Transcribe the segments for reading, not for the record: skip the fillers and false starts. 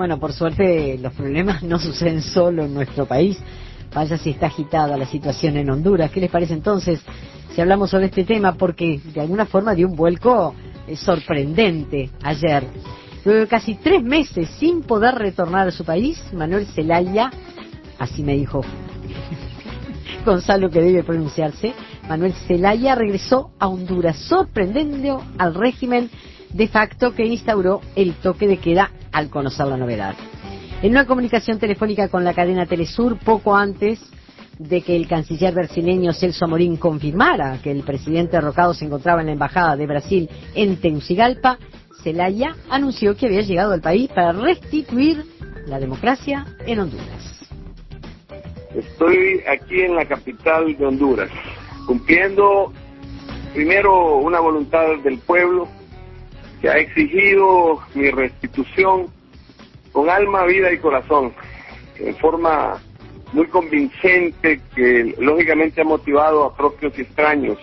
Bueno, por suerte los problemas no suceden solo en nuestro país. Vaya si está agitada la situación en Honduras. ¿Qué les parece entonces si hablamos sobre este tema? Porque de alguna forma dio un vuelco sorprendente ayer. Luego de casi 3 meses sin poder retornar a su país, Manuel Zelaya, así me dijo Gonzalo que debe pronunciarse, Manuel Zelaya regresó a Honduras, sorprendiendo al régimen de facto que instauró el toque de queda al conocer la novedad. En una comunicación telefónica con la cadena Telesur, poco antes de que el canciller brasileño Celso Amorim confirmara que el presidente derrocado se encontraba en la embajada de Brasil en Tegucigalpa, Zelaya anunció que había llegado al país para restituir la democracia en Honduras. Estoy aquí en la capital de Honduras, cumpliendo primero una voluntad del pueblo que ha exigido mi restitución con alma, vida y corazón, en forma muy convincente que lógicamente ha motivado a propios y extraños.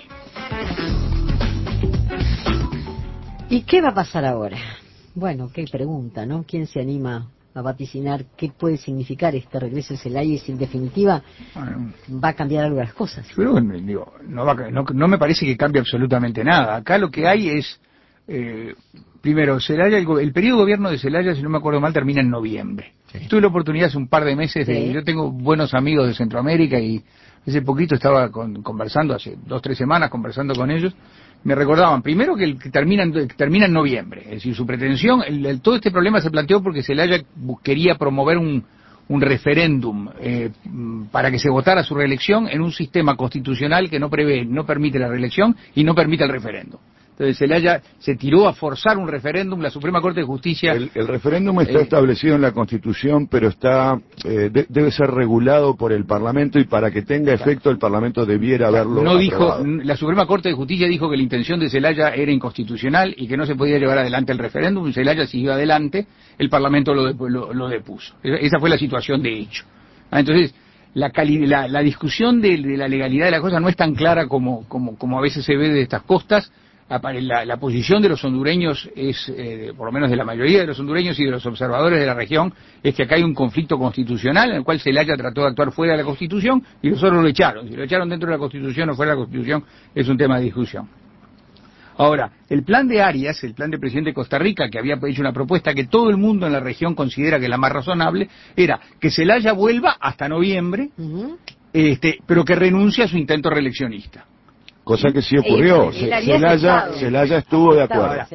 ¿Y qué va a pasar ahora? Bueno, qué pregunta, ¿no? ¿Quién se anima a vaticinar qué puede significar este regreso de Zelaya y si en definitiva va a cambiar algo las cosas? Pero digo, no me parece que cambie absolutamente nada. Acá lo que hay es, primero, Zelaya, el periodo de gobierno de Zelaya, si no me acuerdo mal, termina en noviembre. Sí. Tuve la oportunidad hace un par de meses, yo tengo buenos amigos de Centroamérica y hace poquito estaba conversando, hace 2-3 semanas, conversando con ellos. Me recordaban, primero, que termina en noviembre. Es decir, su pretensión, todo este problema se planteó porque Zelaya quería promover un referéndum para que se votara su reelección en un sistema constitucional que no permite la reelección y no permite el referéndum. Entonces Zelaya se tiró a forzar un referéndum. La Suprema Corte de Justicia... El referéndum está establecido en la Constitución, pero debe ser regulado por el Parlamento, y para que tenga efecto el Parlamento debiera haberlo aprobado. La Suprema Corte de Justicia dijo que la intención de Zelaya era inconstitucional y que no se podía llevar adelante el referéndum. Zelaya siguió adelante, el Parlamento lo depuso. Esa fue la situación de hecho. Entonces, la discusión de la legalidad de la cosa no es tan clara como a veces se ve de estas costas. La posición de los hondureños es, por lo menos de la mayoría de los hondureños y de los observadores de la región, es que acá hay un conflicto constitucional en el cual Zelaya trató de actuar fuera de la Constitución y los otros lo echaron. Si lo echaron dentro de la Constitución o fuera de la Constitución es un tema de discusión. Ahora, el plan de Arias, el plan del presidente de Costa Rica, que había hecho una propuesta que todo el mundo en la región considera que es la más razonable, era que Zelaya vuelva hasta noviembre, pero que renuncie a su intento reeleccionista. Cosa que sí ocurrió. Zelaya estuvo de acuerdo. Ahora,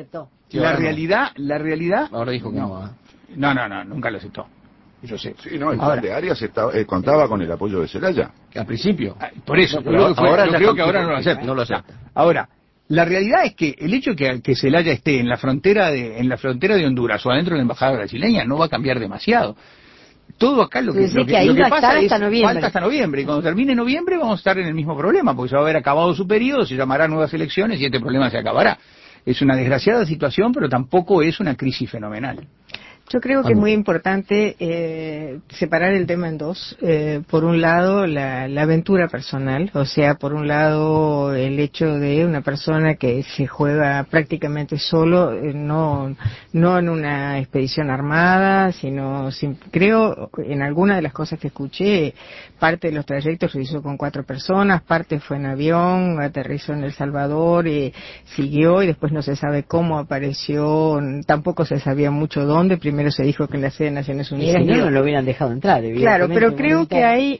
la realidad... Ahora dijo que no. No, nunca lo aceptó. Yo sé. Sí, no, el plan de Arias contaba con el apoyo de Zelaya. Al principio. Por eso. Yo creo que ahora no lo acepta. No lo acepta. Ahora, la realidad es que el hecho de que Zelaya esté en la frontera de Honduras o adentro de la embajada brasileña no va a cambiar demasiado. Todo acá lo que pasa es falta hasta noviembre, y cuando termine noviembre vamos a estar en el mismo problema, porque se va a haber acabado su periodo, se llamará nuevas elecciones y este problema se acabará. Es una desgraciada situación, pero tampoco es una crisis fenomenal. Yo creo que es muy importante separar el tema en dos. Por un lado, la aventura personal, o sea, por un lado, el hecho de una persona que se juega prácticamente solo, no en una expedición armada, sino, creo, en alguna de las cosas que escuché, parte de los trayectos se hizo con 4 personas, parte fue en avión, aterrizó en El Salvador, siguió y después no se sabe cómo apareció, tampoco se sabía mucho dónde. Primero se dijo que en la sede de Naciones Unidas no lo hubieran dejado entrar, claro, pero creo que hay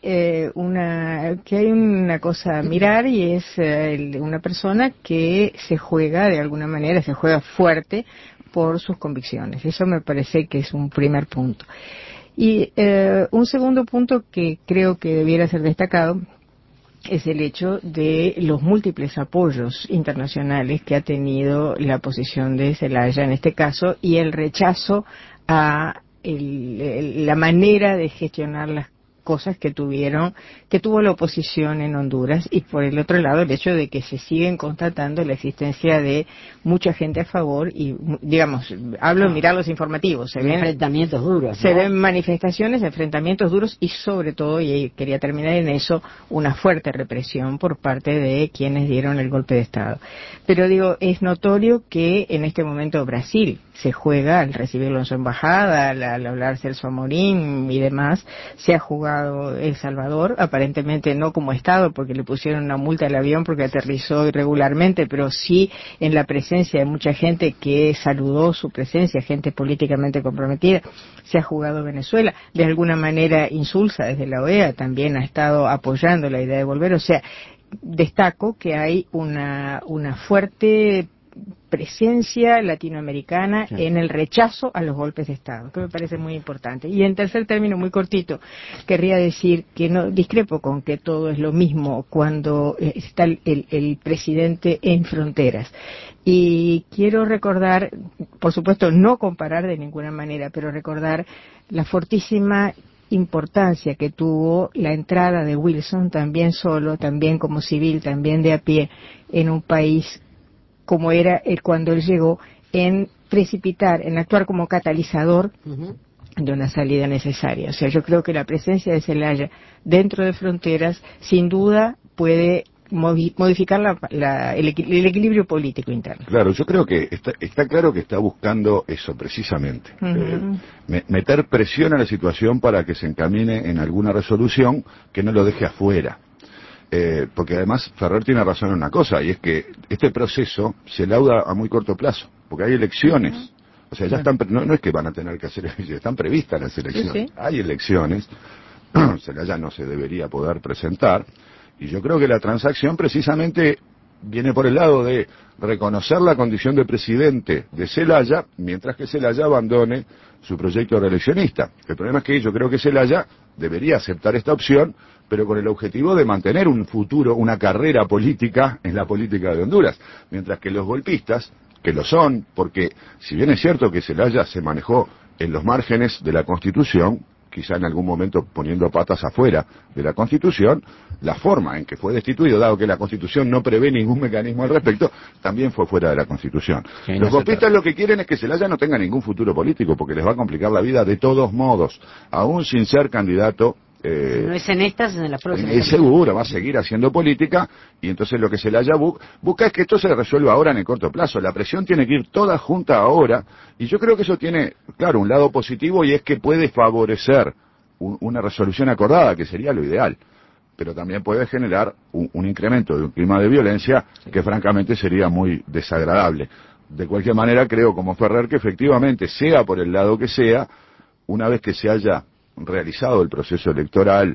una cosa a mirar, y es una persona que se juega de alguna manera, se juega fuerte por sus convicciones. Eso me parece que es un primer punto. Y un segundo punto que creo que debiera ser destacado es el hecho de los múltiples apoyos internacionales que ha tenido la posición de Zelaya en este caso, y el rechazo a la manera de gestionar las cosas que tuvo la oposición en Honduras, y por el otro lado el hecho de que se siguen constatando la existencia de mucha gente a favor y, digamos, hablo de mirar los informativos, se ven enfrentamientos duros, se ven manifestaciones, enfrentamientos duros y sobre todo, y quería terminar en eso, una fuerte represión por parte de quienes dieron el golpe de Estado. Pero digo, es notorio que en este momento Brasil se juega al recibirlo en su embajada, al hablar Celso Amorín y demás. Se ha jugado El Salvador, aparentemente no como Estado, porque le pusieron una multa al avión porque aterrizó irregularmente, pero sí en la presencia de mucha gente que saludó su presencia, gente políticamente comprometida. Se ha jugado Venezuela, de alguna manera insulsa desde la OEA, también ha estado apoyando la idea de volver. O sea, destaco que hay una fuerte presencia latinoamericana en el rechazo a los golpes de Estado, que me parece muy importante. Y en tercer término, muy cortito, querría decir que no discrepo con que todo es lo mismo cuando está el presidente en fronteras. Y quiero recordar, por supuesto, no comparar de ninguna manera, pero recordar la fortísima importancia que tuvo la entrada de Wilson, también solo, también como civil, también de a pie, en un país como era cuando él llegó, en precipitar, en actuar como catalizador de una salida necesaria. O sea, yo creo que la presencia de Zelaya dentro de fronteras, sin duda, puede modificar el equilibrio político interno. Claro, yo creo que está claro que está buscando eso precisamente, meter presión a la situación para que se encamine en alguna resolución que no lo deje afuera. Porque además Ferrer tiene razón en una cosa, y es que este proceso se lauda a muy corto plazo, porque hay elecciones. O sea, ya están, no es que van a tener que hacer elecciones, están previstas las elecciones. Sí. Hay elecciones, Zelaya no se debería poder presentar, y yo creo que la transacción precisamente viene por el lado de reconocer la condición de presidente de Zelaya, mientras que Zelaya abandone su proyecto reeleccionista. El problema es que yo creo que Zelaya debería aceptar esta opción, pero con el objetivo de mantener un futuro, una carrera política en la política de Honduras, mientras que los golpistas, que lo son, porque si bien es cierto que Zelaya se manejó en los márgenes de la Constitución, quizá en algún momento poniendo patas afuera de la Constitución, la forma en que fue destituido, dado que la Constitución no prevé ningún mecanismo al respecto, también fue fuera de la Constitución. Sí, los golpistas lo que quieren es que Zelaya no tenga ningún futuro político, porque les va a complicar la vida de todos modos, aún sin ser candidato. Si no es en estas, es en la próxima. Es seguro, va a seguir haciendo política, y entonces lo que Zelaya busca es que esto se resuelva ahora en el corto plazo. La presión tiene que ir toda junta ahora, y yo creo que eso tiene, claro, un lado positivo, y es que puede favorecer una resolución acordada, que sería lo ideal, pero también puede generar un incremento de un clima de violencia que francamente sería muy desagradable. De cualquier manera, creo como Ferrer que efectivamente, sea por el lado que sea, una vez que se haya realizado el proceso electoral,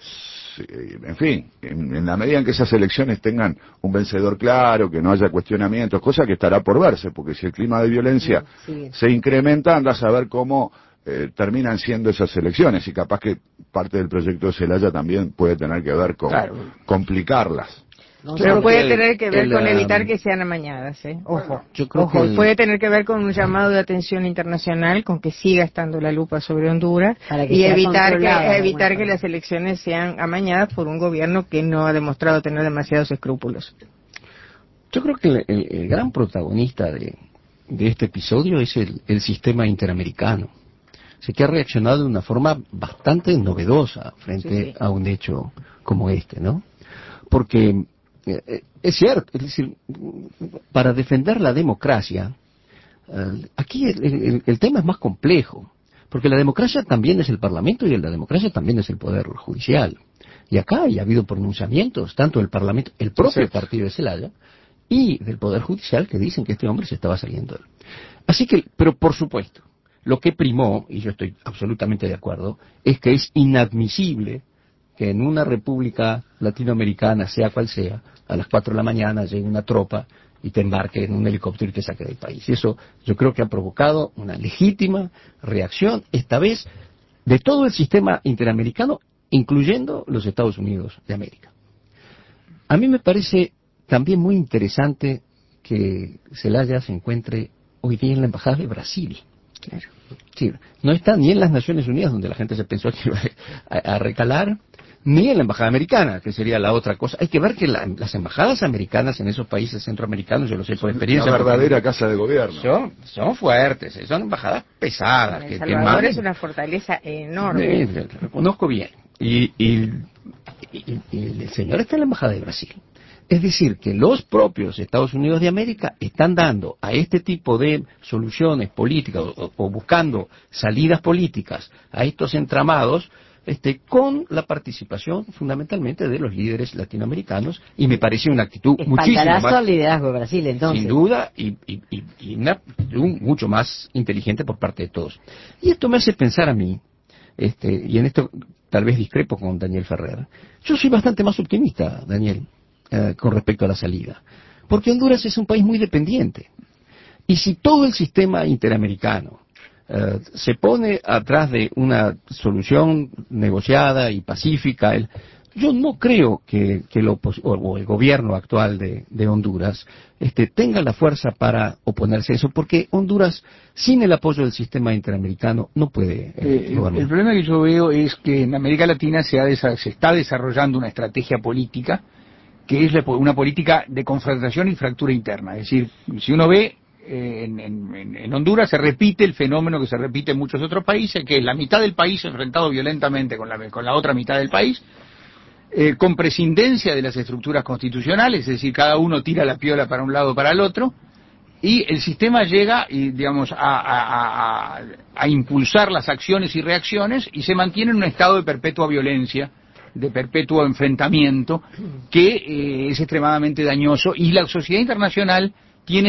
en fin, en la medida en que esas elecciones tengan un vencedor claro, que no haya cuestionamientos, cosa que estará por verse, porque si el clima de violencia se incrementa, anda a saber cómo terminan siendo esas elecciones, y capaz que parte del proyecto de Zelaya también puede tener que ver con complicarlas. Pero puede tener que ver con evitar que sean amañadas, Ojo, puede tener que ver con un llamado de atención internacional, con que siga estando la lupa sobre Honduras y evitar que las elecciones sean amañadas por un gobierno que no ha demostrado tener demasiados escrúpulos. Yo creo que el gran protagonista de este episodio es el sistema interamericano. Sé que ha reaccionado de una forma bastante novedosa frente a un hecho como este, ¿no? Porque es cierto, es decir, para defender la democracia, aquí el tema es más complejo, porque la democracia también es el Parlamento y la democracia también es el Poder Judicial. Y acá ha habido pronunciamientos, tanto del Parlamento, el propio partido de Zelaya, y del Poder Judicial, que dicen que este hombre se estaba saliendo. Así que, pero por supuesto, lo que primó, y yo estoy absolutamente de acuerdo, es que es inadmisible que en una república latinoamericana, sea cual sea, a las 4 de la mañana llegue una tropa y te embarque en un helicóptero y te saque del país. Y eso yo creo que ha provocado una legítima reacción, esta vez, de todo el sistema interamericano, incluyendo los Estados Unidos de América. A mí me parece también muy interesante que Zelaya se encuentre hoy día en la Embajada de Brasil. Claro. Sí, no está ni en las Naciones Unidas, donde la gente se pensó que iba a recalar, ni en la embajada americana, que sería la otra cosa. Hay que ver que las embajadas americanas en esos países centroamericanos, yo lo sé por experiencia. Una verdadera casa de gobierno. Son fuertes, son embajadas pesadas. El Salvador es una fortaleza enorme. Lo conozco bien. Y el señor está en la embajada de Brasil. Es decir, que los propios Estados Unidos de América están dando a este tipo de soluciones políticas o buscando salidas políticas a estos entramados con la participación fundamentalmente de los líderes latinoamericanos, y me parece una actitud muchísimo más al liderazgo de Brasil, entonces. sin duda, y una actitud mucho más inteligente por parte de todos. Y esto me hace pensar a mí, y en esto tal vez discrepo con Daniel Ferrer, yo soy bastante más optimista, Daniel, con respecto a la salida, porque Honduras es un país muy dependiente, y si todo el sistema interamericano se pone atrás de una solución negociada y pacífica, yo no creo que el gobierno actual de Honduras tenga la fuerza para oponerse a eso, porque Honduras, sin el apoyo del sistema interamericano, no puede gobernar. El problema que yo veo es que en América Latina se está desarrollando una estrategia política que es una política de confrontación y fractura interna. Es decir, si uno ve en Honduras se repite el fenómeno que se repite en muchos otros países, que es la mitad del país enfrentado violentamente con la otra mitad del país, con prescindencia de las estructuras constitucionales, es decir, cada uno tira la piola para un lado o para el otro, y el sistema llega a impulsar las acciones y reacciones, y se mantiene en un estado de perpetua violencia, de perpetuo enfrentamiento, que es extremadamente dañoso, y la sociedad internacional tiene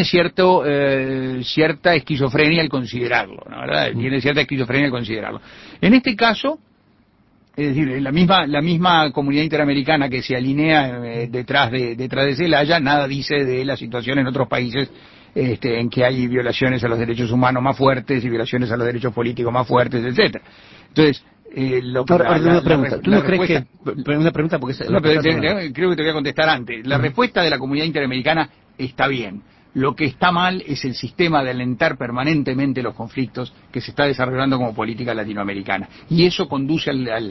cierta esquizofrenia al considerarlo, ¿no? ¿Verdad? Tiene cierta esquizofrenia al considerarlo. En este caso, es decir, la misma comunidad interamericana que se alinea detrás de Zelaya, nada dice de la situación en otros países en que hay violaciones a los derechos humanos más fuertes y violaciones a los derechos políticos más fuertes, etcétera. Entonces, una pregunta. ¿Tú no crees que una pregunta porque creo que te voy a contestar antes. La respuesta de la comunidad interamericana está bien. Lo que está mal es el sistema de alentar permanentemente los conflictos que se está desarrollando como política latinoamericana. Y eso conduce al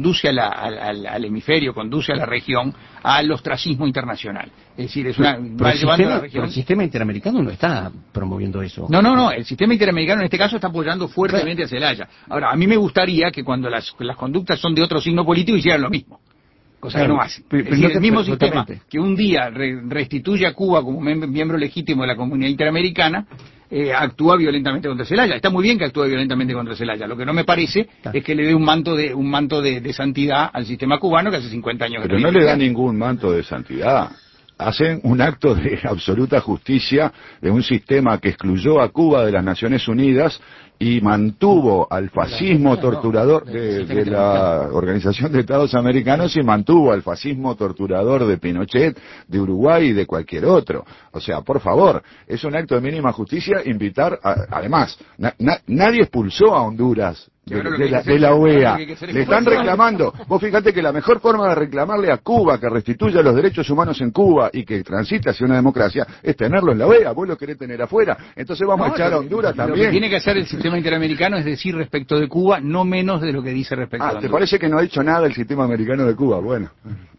hemisferio, conduce a la región al ostracismo internacional. Es decir, pero el sistema interamericano no está promoviendo eso. No. El sistema interamericano en este caso está apoyando fuertemente a Zelaya. Ahora, a mí me gustaría que cuando las conductas son de otro signo político hicieran lo mismo. Cosa que no hace. El mismo sistema que un día restituye a Cuba como miembro legítimo de la comunidad interamericana, actúa violentamente contra Zelaya. Está muy bien que actúe violentamente contra Zelaya. Lo que no me parece es que le dé un manto de santidad al sistema cubano que hace 50 años que pero no le da ningún manto de santidad. Hacen un acto de absoluta justicia de un sistema que excluyó a Cuba de las Naciones Unidas y mantuvo al fascismo torturador de la Organización de Estados Americanos, y mantuvo al fascismo torturador de Pinochet, de Uruguay y de cualquier otro. O sea, por favor, es un acto de mínima justicia invitar además, nadie expulsó a Honduras de la OEA. Le están reclamando. Vos fíjate que la mejor forma de reclamarle a Cuba que restituya los derechos humanos en Cuba y que transite hacia una democracia es tenerlo en la OEA. Vos lo querés tener afuera. Entonces vamos a echar a Honduras también. Lo que tiene que hacer el sistema interamericano es decir respecto de Cuba no menos de lo que dice respecto de Honduras. ¿Te parece que no ha dicho nada el sistema americano de Cuba? Bueno.